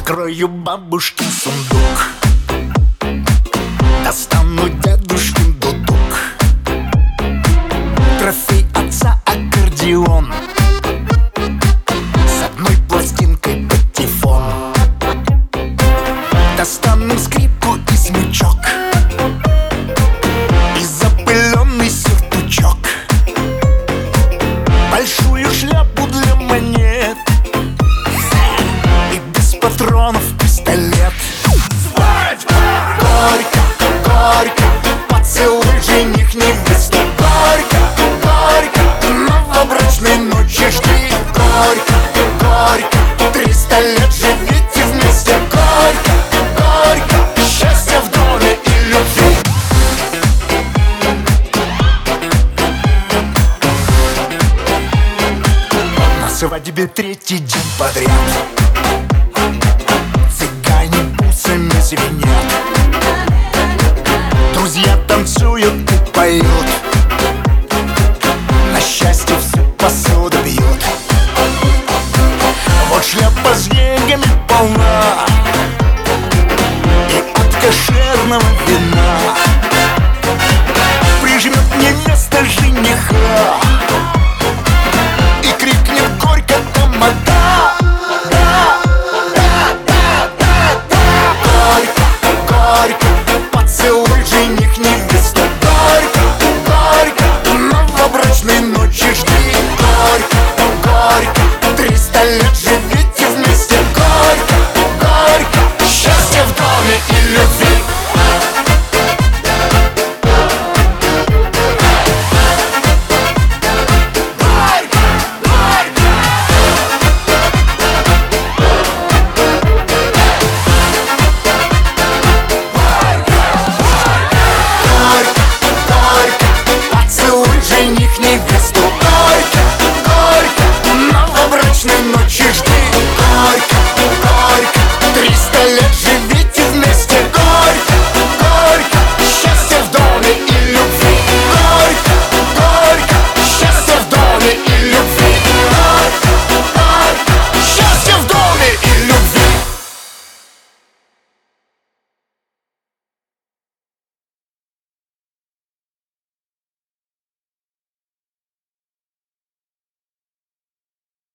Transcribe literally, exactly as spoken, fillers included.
Открою бабушкин сундук, достану дедушкин дудук, трофей отца аккордеон с одной пластинкой патефон. Достану скрипку и смычок и запыленный сюртучок, большую шляпу для монет и без патронов пистолет. Свадьба! Горько, горько, поцелуй жених невесты. Горько, горько, новобрачной ночи жди. Горько, горько, триста лет живите вместе. Горько, горько, счастье в доме и любви. На свадьбе третий день подряд